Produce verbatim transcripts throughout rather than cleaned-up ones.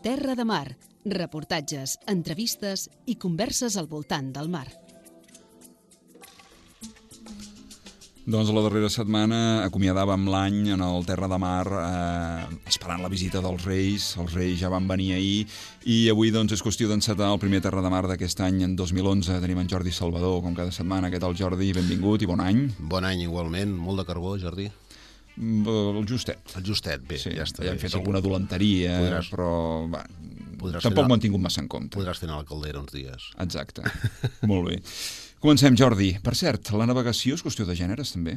Terra de Mar, reportatges, entrevistes i converses al voltant del mar. Doncs la darrera setmana acomiadàvem l'any en el Terra de Mar eh, esperant la visita dels Reis. Els Reis ja van venir ahir i avui doncs, és qüestió d'encetar el primer Terra de Mar d'aquest any, en dos mil onze. Tenim en Jordi Salvador, com cada setmana. Què tal, Jordi? Benvingut i bon any. Bon any, igualment. Molt de carbó, Jordi. El justet. El justet, bé, sí, ja està. Ja hem bé. fet sí, alguna dolenteria, podràs, però va, tampoc m'ho han tingut massa en compte. Podràs fer anar la caldera uns dies. Exacte. Molt bé. Comencem, Jordi. Per cert, la navegació és qüestió de gèneres, també?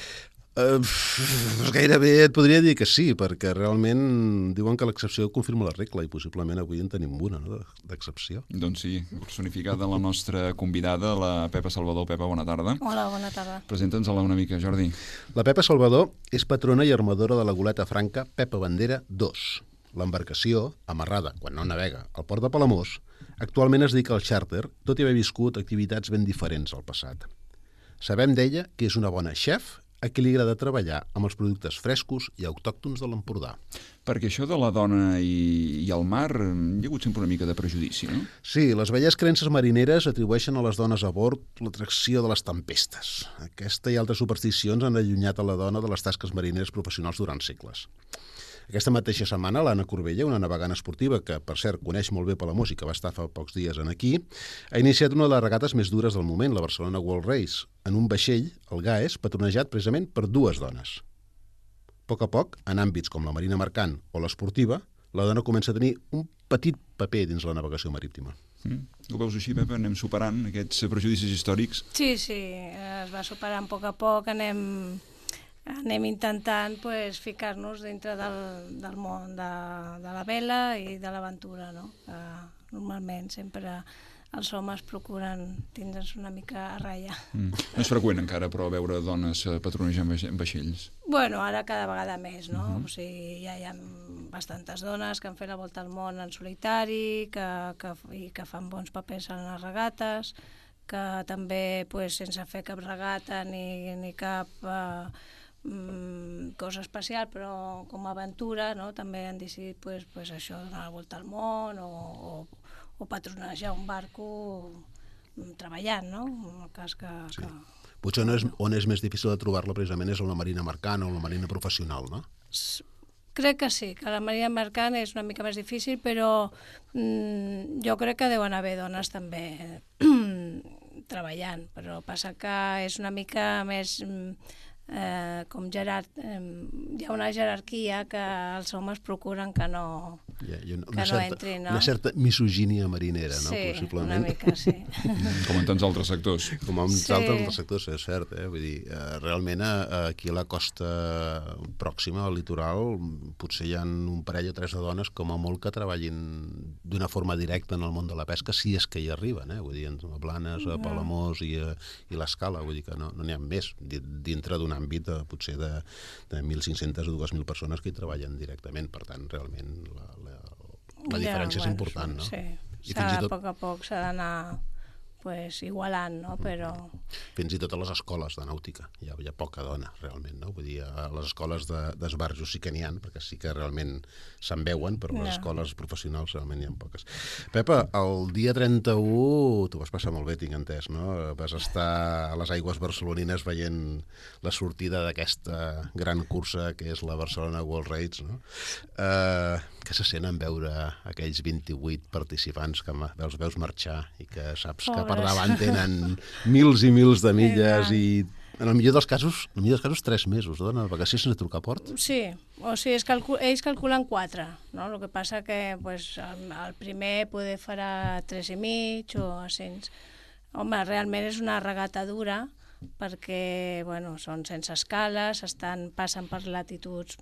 Uh, gairebé et podria dir que sí, perquè realment diuen que l'excepció confirma la regla i possiblement avui en tenim una, no?, d'excepció. Doncs sí, personificada la nostra convidada, la Pepa Salvador. Pepa, bona tarda. Hola, bona tarda. Presenta'ns-la una mica, Jordi. La Pepa Salvador és patrona i armadora de la goleta franca Pepa Bandera dos. L'embarcació, amarrada quan no navega al port de Palamós, actualment es dedica al xàrter, tot i haver viscut activitats ben diferents al passat. Sabem d'ella que és una bona xef a qui li agrada treballar amb els productes frescos i autòctons de l'Empordà. Perquè això de la dona i, i el mar hi ha hagut sempre una mica de prejudici, no? Sí, les velles creences marineres atribueixen a les dones a bord l'atracció de les tempestes. Aquesta i altres supersticions han allunyat a la dona de les tasques marineres professionals durant segles. Aquesta mateixa setmana, l'Anna Corbella, una navegant esportiva que, per cert, coneix molt bé Palamós i que va estar fa pocs dies en aquí, ha iniciat una de les regates més dures del moment, la Barcelona World Race, en un vaixell, el Gaes, patronejat precisament per dues dones. A poc a poc, en àmbits com la marina mercant o l'esportiva, la dona comença a tenir un petit paper dins la navegació marítima. Mm. Ho veus així, Pepa? Anem superant aquests prejudicis històrics? Sí, sí, es va superant a poc a poc, anem... anem intentant pues, ficar-nos dintre del, del món de, de la vela i de l'aventura, no? Que normalment sempre els homes procuren tindre's una mica a ratlla. Mm. No és freqüent encara, però, veure dones patronejant vaixells? Bueno, ara cada vegada més, no? Uh-huh. O sigui, ja hi ha bastantes dones que han fet la volta al món en solitari, que, que, i que fan bons papers en les regates, que també, pues, sense fer cap regata ni, ni cap... Eh, cosa especial, però com a aventura, no? També han decidit pues, pues això, donar la volta al món o, o, o patronejar un barco treballant, no? En el cas que... Sí. que... Potser on és, on és més difícil de trobar-la precisament és en la marina mercant o en la marina professional, no? Crec que sí, que la marina mercant és una mica més difícil, però mm, jo crec que deuen haver dones també treballant, però passa que és una mica més... Eh, com Gerard, eh, hi ha una jerarquia que els homes procuren que no, ja, una, que una no certa, entrin, no? Una certa misogínia marinera, no? Sí, possiblement. una mica, sí. Com en tants altres sectors. Com en sí. altres sectors, és cert. Eh? Vull dir, eh, realment eh, aquí a la costa pròxima, al litoral, potser hi ha un parell o tres de dones com a molt que treballin d'una forma directa en el món de la pesca, si és que hi arriben, eh? Vull dir, a Blanes, a Palamós i, a, i l'Escala, vull dir que no n'hi no ha més dintre d'un àmbit de, potser de, de mil cinc-centes o dues mil persones que hi treballen directament. Per tant, realment la, la, la diferència ja, bueno, és important, no? Sí, I s'ha, tot... a poc a poc s'ha d'anar pues, igualant, no? Però... Fins i tot a les escoles de nàutica hi ha, hi ha poca dona, realment, no? Vull dir, a les escoles de, d'esbarjo sí que n'hi ha, perquè sí que realment se'n veuen, però les no. escoles professionals realment hi ha poques. Pepa, el dia trenta-u tu vas passar molt bé, tinc entès, no? Vas estar a les aigües barcelonines veient la sortida d'aquesta gran cursa que és la Barcelona World Race, no? Eh, què se sent en veure aquells vint-i-vuit participants que els veus marxar i que saps Pobres. que per davant tenen mils i mils de milles i en el millor dels casos, en el millor dels casos tres mesos de navegació sense trucar a port? Sí, o sigui, es calcul ells calculen quatre, no? El que passa que pues, el, el primer poder farà tres i mig o així. Home, realment és una regata dura perquè, bueno, són sense escales, estan, passen per latituds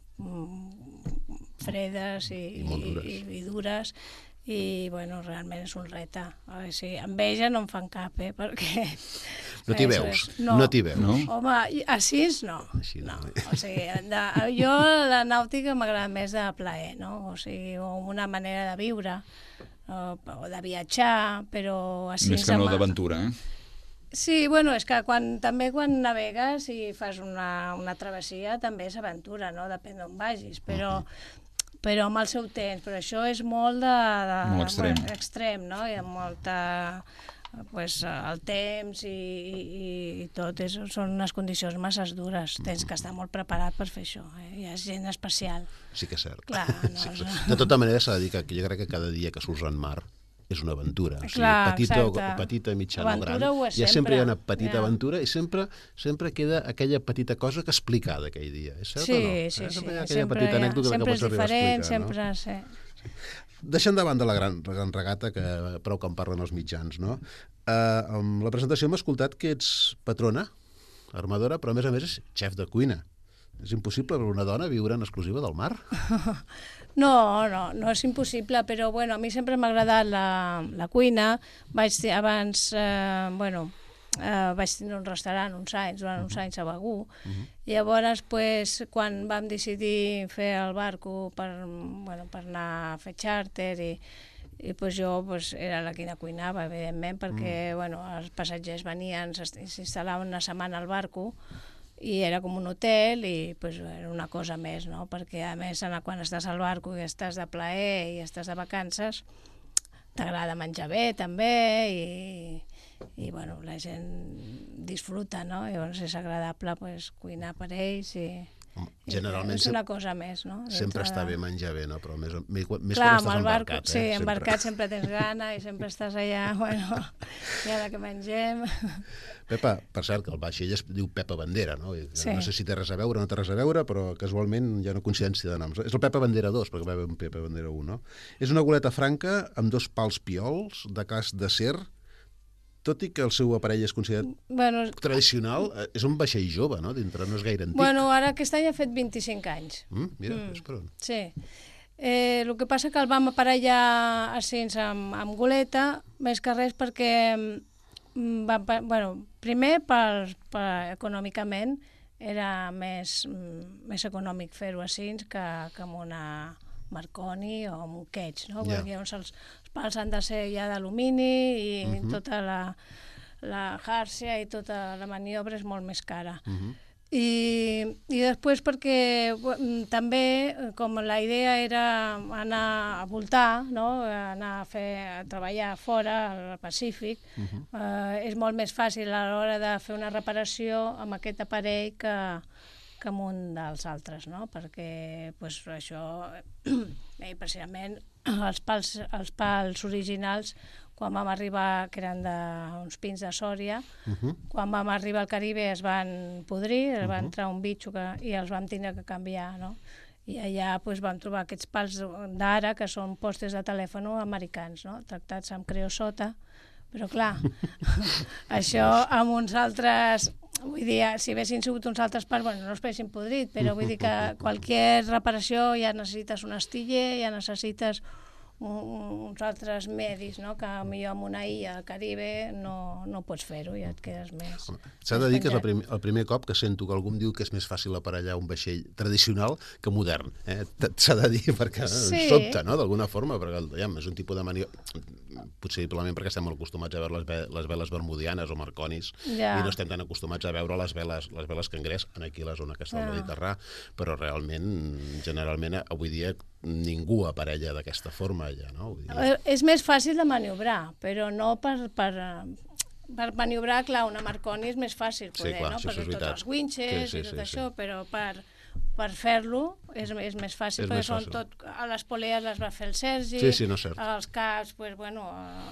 mm, fredes i, I, molt dures. i, i, i dures i, bueno, realment és un repte. A veure si enveja no en fan cap, eh, perquè... No t'hi veus? No, no t'hi veus? No? Home, així no. Així no. no. O sigui, de, jo la nàutica m'agrada més de plaer, no? O sigui, una manera de viure, o, o de viatjar, però així... Més que no d'aventura, eh? Sí, bueno, és que quan, també quan navegues i fas una, una travessia també és aventura, no? Depèn d'on vagis, però uh-huh. però amb el seu temps, però això és molt de... de molt extrem. Bueno, extrem, no? Hi ha molta... Pues, el temps i, i, i tot és, són unes condicions massa dures. Tens que estar molt preparat per fer això. Eh? Hi ha gent especial. Sí que és cert. Clar, no, sí que és cert. De tota manera s'ha de dir que jo crec que cada dia que surts en mar és una aventura. O sigui, Clar, petita, o, exacte. petita, mitjana o gran. Aventura ho és Hi ha sempre sempre. una petita Ja. aventura i sempre, sempre queda aquella petita cosa que explicar d'aquell dia. És cert Sí, o no? sí, Eh? sí. Sempre hi ha aquella Sempre, petita hi ha- anècdota sempre que és pots arribar a diferent, explicar. sempre... No? Sí. Deixant de banda la gran, la gran regata, que prou que en parlen els mitjans, no? Uh, amb la presentació hem escoltat que ets patrona, armadora, però a més a més és xef de cuina. És impossible per una dona viure en exclusiva del mar? No, no, no és impossible, però bueno, a mi sempre m'ha agradat la, la cuina. Vaig dir abans, eh, bueno, eh, vaig tenir un restaurant uns anys, durant uns anys a Begur. Uh-huh. Llavors, pues, quan vam decidir fer el barco per, bueno, per anar a fer xàrter i, i pues, jo pues, era la que la cuinava, evidentment, perquè mm. bueno, els passatgers venien, s'instal·laven una setmana al barco i era com un hotel i pues, era una cosa més, no? Perquè a més quan estàs al barco i estàs de plaer i estàs de vacances t'agrada menjar bé també i, i bueno, la gent disfruta, no? Llavors és agradable pues, cuinar per ells i... Generalment és una cosa més, no? Sempre està bé menjar bé, no? Però més, més, més Clar, quan estàs embarcat. Barco, sí, eh? embarcat sempre tens gana i sempre estàs allà, bueno, i ara que mengem... Pepa, per cert, que el vaixell es diu Pepa Bandera, no? Sí. No sé si té res a veure o no té res a veure, però casualment hi ha una coincidència de noms. És el Pepa Bandera dos, perquè va haver un Pepa Bandera un, no? És una goleta franca amb dos pals piols de cas d'acer, tot i que el seu aparell és considerat bueno, tradicional, és un vaixell jove, no? Dintre no és gaire antic. Bueno, ara aquest any ha fet vint-i-cinc anys. Mm, mira, mm. és per on. Sí. Eh, el que passa que el vam aparellar així amb, amb goleta, més que res perquè, va, bueno, primer per, per econòmicament era més, més econòmic fer-ho així que, que amb una Marconi o amb un Ketch, no? Yeah. Perquè llavors els, els pals han de ser ja d'alumini i uh-huh. tota la, la xarxa i tota la maniobra és molt més cara. Uh-huh. I, i després perquè bueno, també com la idea era anar a voltar, no? Anar a, fer, a treballar fora al Pacífic, uh-huh. eh, és molt més fàcil a l'hora de fer una reparació amb aquest aparell que que amb un dels altres, no? Perquè pues, això, eh, precisament, els pals, els pals originals, quan vam arribar, que eren d'uns pins de Sòria, uh-huh. quan vam arribar al Caribe es van podrir, uh-huh. va entrar un bitxo que, i els vam tenir que canviar, no? I allà pues, vam trobar aquests pals d'ara, que són postes de telèfon americans, no? Tractats amb creosota, però clar, això amb uns altres... Vull dir, si haguessin sigut uns altres parts, bueno, no es haguessin podrit, però vull dir que qualsevol reparació ja necessites un astiller, ja necessites un, uns altres medis, no? Que millor amb una illa al Caribe no, no pots fer-ho i et quedes més... S'ha de dir que és el primer, el primer cop que sento que algú em diu que és més fàcil aparellar un vaixell tradicional que modern. Eh? S'ha de dir perquè sí. sobta, no?, d'alguna forma, perquè ja, és un tipus de maniobra... Possiblement perquè estem molt acostumats a veure les, ve les veles bermudianes o marconis ja. i no estem tan acostumats a veure les veles, les veles cangrés aquí a la zona aquesta del Mediterrà, però realment, generalment, avui dia ningú aparella d'aquesta forma ja, no? Vull dir... És més fàcil de maniobrar, però no per... per... Per maniobrar, clar, una Marconi és més fàcil poder, sí, clar, no? Perquè tots els winches sí, sí, i tot sí, això, sí. Però per, per fer-lo és, és més fàcil, és perquè més són fàcil. Tot... A les polees les va fer el Sergi, sí, sí, no els caps, pues, bueno,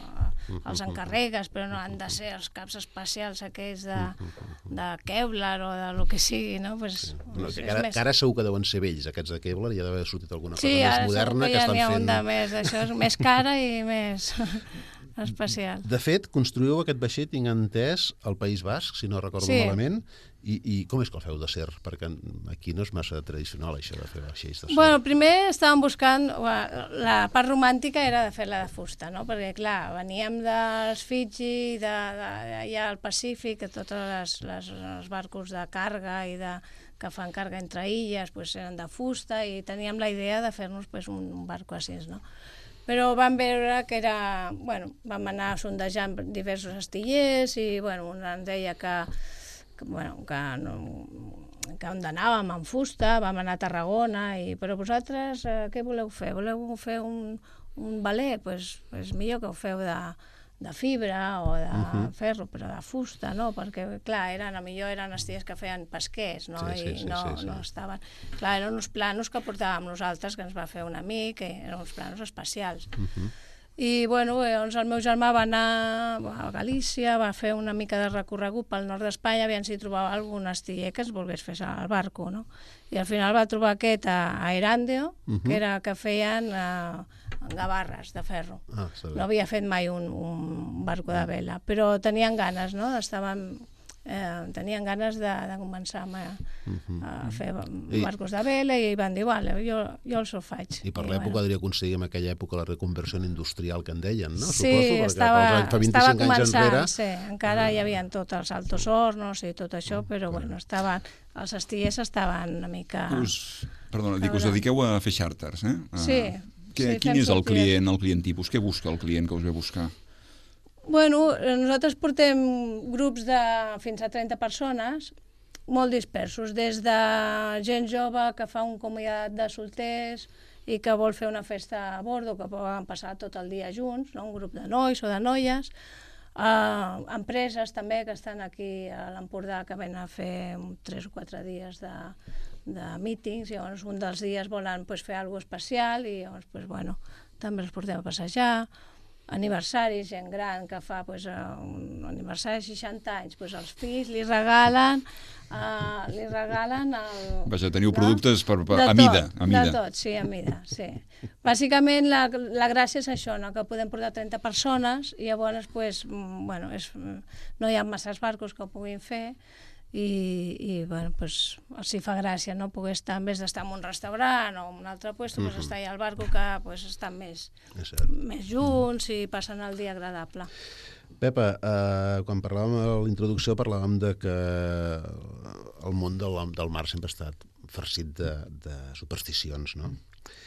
els encarregues, però no han de ser els caps espacials aquells de, de Kevlar o de lo que sigui, no? Pues, sí. No, que ara, més... ara segur que deuen ser vells, aquests de Kevlar, i ha d'haver sortit alguna cosa sí, més moderna que, que estan fent... Sí, ara segur que ja n'hi ha un de més, això és més cara i més... especial. De fet, construïu aquest vaixell, tinc entès, al País Basc, si no recordo sí. malament, i, i com és que el feu d'acer? Perquè aquí no és massa tradicional, això de fer vaixells d'acer. Bueno, primer estàvem buscant, la part romàntica era de fer-la de fusta, no? Perquè, clar, veníem dels Fiji, d'allà al Pacífic, que tots les, les, els barcos de càrrega i de que fan càrrega entre illes pues, eren de fusta i teníem la idea de fer-nos pues, un, un barco així, no? Però vam veure que era... Bueno, vam anar sondejant diversos astillers i, bueno, un ens deia que, que, bueno, que no, que on anàvem, en fusta, vam anar a Tarragona, i, però vosaltres eh, què voleu fer? Voleu fer un, un ballet? Doncs pues, pues millor que ho feu de, de fibra o de uh-huh. ferro, però de fusta, no? Perquè, clar, eren, a millor eren estilles que feien pesquers, no? Sí, sí, I sí, no, sí, sí. no estaven... Clar, eren uns planos que portàvem nosaltres, que ens va fer un amic, que eren uns planos especials. Uh-huh. I, bueno, doncs el meu germà va anar a Galícia, va fer una mica de recorregut pel nord d'Espanya, aviam si trobava algun estiller que es volgués fer al barco, no? I al final va trobar aquest a, a Erandio, uh-huh. que era que feien eh, gavarres de ferro. Ah, no havia fet mai un, un barco de vela, però tenien ganes, no? Estaven... Eh, tenien ganes de, de començar a, uh-huh. a fer barcos de vela i van dir, vale, jo, jo els ho faig. I per I, l'època bueno. devia aconseguir en aquella època la reconversió industrial que en deien, no? Sí, Suposo, estava, anys, fa estava vint-i-cinc anys començant, enrere... sí, encara hi havia tots els altos hornos i tot això, però bueno, estaven, els astillers estaven una mica... Us, perdona, dic, us dediqueu a fer xàrters, eh? Sí. Que, sí, quin és el sortir. client, el client tipus? Què busca el client que us ve a buscar? Bueno, nosaltres portem grups de fins a trenta persones, molt dispersos, des de gent jove que fa un comiat de solters i que vol fer una festa a bordo, que poden passar tot el dia junts, no? Un grup de nois o de noies, uh, empreses també que estan aquí a l'Empordà, que venen a fer tres o quatre dies de, de mítings, i llavors un dels dies volen pues, fer alguna especial i llavors pues, bueno, també els portem a passejar. Aniversaris, gent gran que fa pues, un aniversari de seixanta anys, pues, els fills li regalen uh, li regalen el, Vaja, teniu no? productes per, per, a tot, mida, a mida. De tot, sí, a mida, sí. Bàsicament la, la gràcia és això, no? Que podem portar trenta persones i llavors pues, bueno, és, no hi ha masses barcos que ho puguin fer i, i bueno, pues, els hi fa gràcia, no? Poder estar, en vez d'estar en un restaurant o en un altre lloc, pues, estar allà al barco que pues, estan més, més junts i passen el dia agradable. Pepa, eh, quan parlàvem a l'introducció parlàvem de que el món del, del mar sempre ha estat farcit de, de supersticions, no?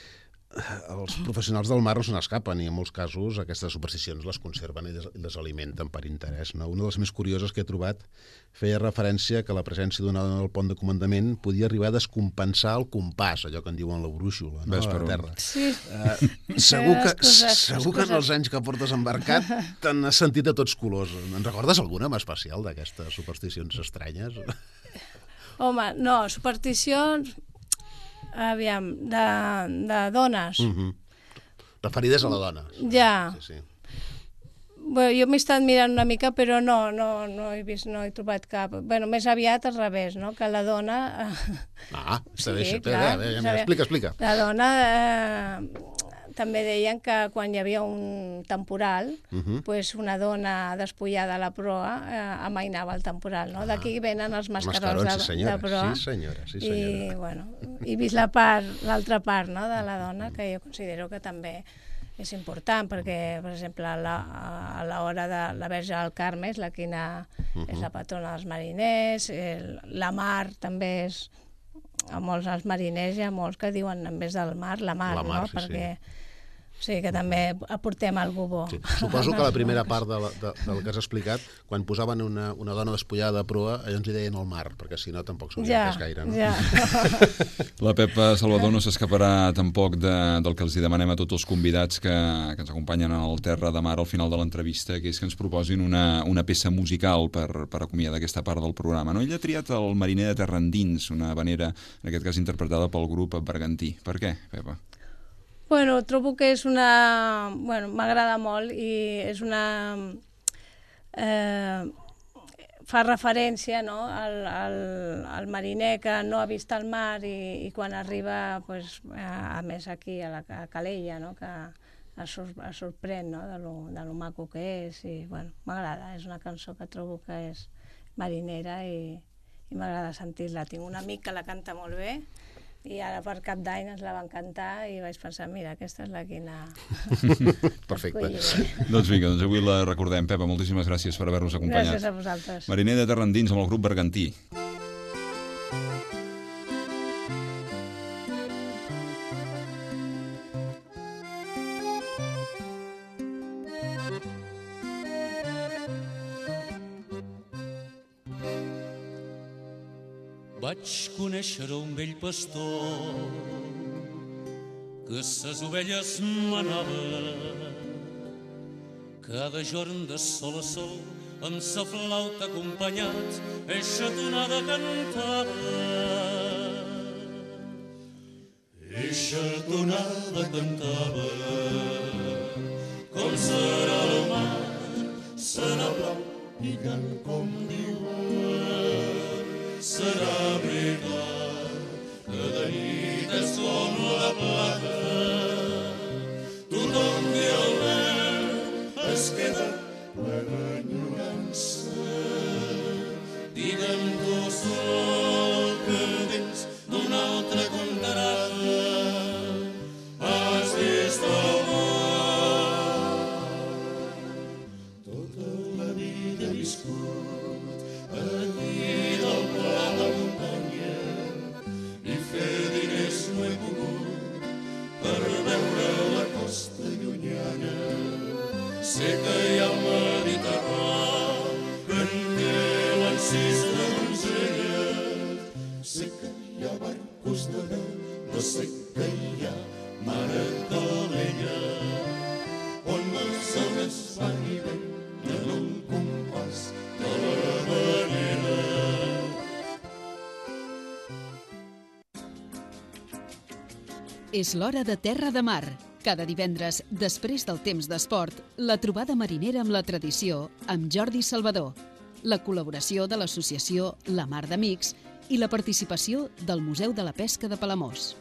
Els professionals del mar no se n'escapen i en molts casos aquestes supersticions les conserven i les, les alimenten per interès, no? Una de les més curioses que he trobat feia referència que la presència d'una dona al pont de comandament podia arribar a descompensar el compàs, allò que en diuen la brúixola, no? A la terra. Sí. Uh, segur que, coses, segur que en els anys que portes embarcat t'han sentit a tots colors. En recordes alguna en especial d'aquestes supersticions estranyes? Home, no, supersticions... Aviam, de, de dones. Uh-huh. Referides a la dona. Ja. Sí, sí. Bé, jo m'he estat mirant una mica, però no, no, no he vist, no he trobat cap. Bueno, més aviat al revés, no? Que la dona... Ah, està bé, sí, bé, clar, bé, bé, explica, explica. La dona... Eh, també deien que quan hi havia un temporal, uh-huh. pues una dona despullada a la proa eh, amainava el temporal, no? Ah. D'aquí venen els mascarons, mascarons sí, de, de proa. Sí, senyora, sí, senyora. I, bueno, he vist la part, l'altra part, no?, de la dona, que jo considero que també és important, perquè, per exemple, a la, a l'hora de la Verge del Carme, la quina uh-huh. és la patrona dels mariners, el, la mar també és... A molts els mariners hi ha molts que diuen en vez del mar, la mar, la mar no? Sí, perquè sí. Sí, que també aportem algú bo. Sí. Suposo que la primera part de la, de, del que has explicat, quan posaven una, una dona despullada de proa, allò ens hi deien el mar, perquè si no tampoc s'hauria ja, entès gaire. No? Ja. La Pepa Salvador no s'escaparà tampoc de, del que els hi demanem a tots els convidats que, que ens acompanyen al Terra de Mar al final de l'entrevista, que és que ens proposin una, una peça musical per, per acomiadar aquesta part del programa. No? Ell ha triat el Mariner de Terra Endins, una habanera, en aquest cas interpretada pel grup Bergantí. Per què, Pepa? Bueno, trobo que és una... Bueno, m'agrada molt i és una... Eh, fa referència, no?, al, al, al mariner que no ha vist el mar i, i quan arriba, pues, a, a més aquí, a la a Calella, no?, que es, es sorprèn, no?, de lo, de lo maco que és i, bueno, m'agrada. És una cançó que trobo que és marinera i, i m'agrada sentir-la. Tinc un amic que la canta molt bé i ara per Cap d'Any ens la van cantar i vaig pensar, mira, aquesta és la quina... Perfecte. Doncs vinga, doncs avui la recordem. Pepa, moltíssimes gràcies per haver-nos acompanyat. Gràcies a vosaltres. Mariner de Terra Endins amb el grup Bergantí. vaig conèixer un vell pastor que ses ovelles manava cada jorn de sol a sol amb sa flauta acompanyat eixa tonada cantava. Eixa tonada cantava com serà el mar, serà blau i gran com diuen. Serà veritat que de nit és com la plata, tothom que el veu es queda ple d'enyorança. Digue'm tu sol que dins d'una altra contarada has vist el món. Tota la vida he viscut aquí del pla de muntanya i fer diners no he pogut per veure la costa llunyana. Sé que hi ha el Mediterrani que en té l'encís de donzelles. Sé que hi ha barcos de veu, però sé que hi ha mare calella on les ones van i venen en un compàs de la manera. És l'hora de Terra de Mar. Cada divendres, després del temps d'esport, la trobada marinera amb la tradició amb Jordi Salvador, la col·laboració de l'associació La Mar d'Amics i la participació del Museu de la Pesca de Palamós.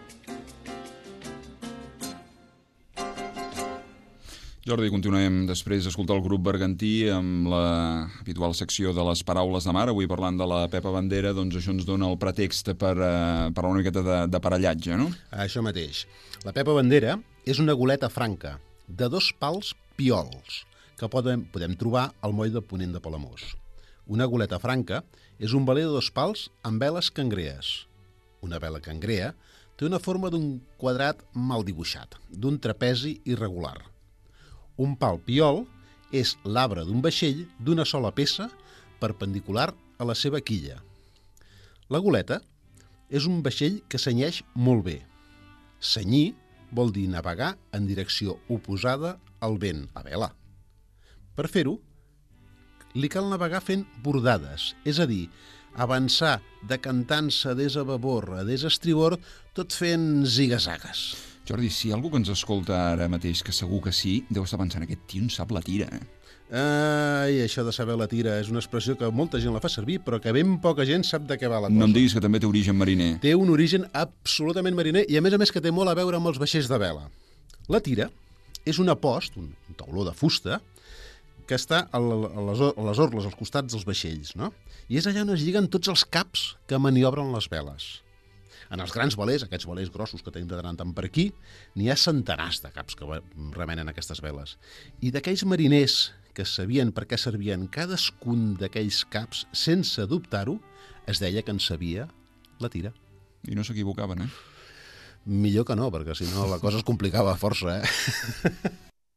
Jordi, continuem després d'escoltar el grup bergantí amb la habitual secció de les paraules de mar. Avui parlant de la Pepa Bandera, doncs això ens dona el pretext per uh, parlar una miqueta de, de parellatge, no? Això mateix. La Pepa Bandera és una goleta franca de dos pals piols que podem, podem trobar al moll de Ponent de Palamós. Una goleta franca és un veler de dos pals amb veles cangrees. Una vela cangrea té una forma d'un quadrat mal dibuixat, d'un trapezi irregular. Un pal piol és l'arbre d'un vaixell d'una sola peça perpendicular a la seva quilla. La goleta és un vaixell que senyeix molt bé. Senyir vol dir navegar en direcció oposada al vent, a vela. Per fer-ho, li cal navegar fent bordades, és a dir, avançar decantant-se des a babor a des a estribord, tot fent zigazagues. Jordi, si hi ha algú que ens escolta ara mateix, que segur que sí, deu estar pensant, aquest tio en sap la tira, eh? Ai, això de saber la tira és una expressió que molta gent la fa servir, però que ben poca gent sap de què va la cosa. No em diguis que també té origen mariner. Té un origen absolutament mariner i, a més a més, que té molt a veure amb els vaixells de vela. La tira és una post, un tauló de fusta, que està a les, a les orles, als costats dels vaixells, no? I és allà on es lliguen tots els caps que maniobren les veles. En els grans velers, aquests velers grossos que tenim de tant en tant per aquí, n'hi ha centenars de caps que remenen aquestes veles. I d'aquells mariners que sabien per què servien cadascun d'aquells caps sense dubtar-ho, es deia que en sabia la tira. I no s'equivocaven, eh? Millor que no, perquè si no la cosa es complicava força, eh?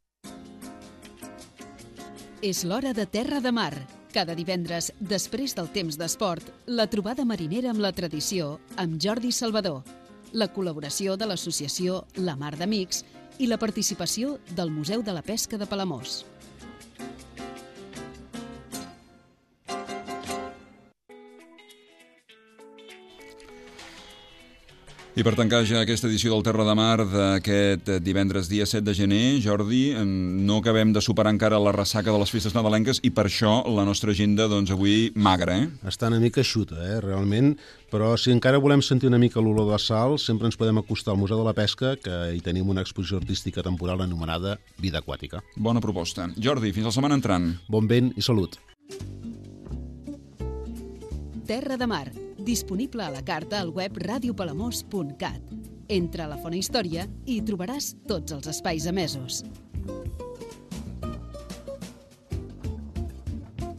És l'hora de Terra de Mar. Cada divendres, després del temps d'esport, la trobada marinera amb la tradició amb Jordi Salvador, la col·laboració de l'associació La Mar d'Amics i la participació del Museu de la Pesca de Palamós. I per tancar ja aquesta edició del Terra de Mar d'aquest divendres dia set de gener, Jordi, no acabem de superar encara la ressaca de les festes nadalenques i per això la nostra agenda, doncs, avui magra, eh? Està una mica xuta, eh, realment, però si encara volem sentir una mica l'olor de sal, sempre ens podem acostar al Museu de la Pesca, que hi tenim una exposició artística temporal anomenada Vida Aquàtica. Bona proposta. Jordi, fins la setmana entrant. Bon vent i salut. Terra de Mar, disponible a la carta al web radio palamós punt cat. Entra a la Fona Història i hi trobaràs tots els espais emesos.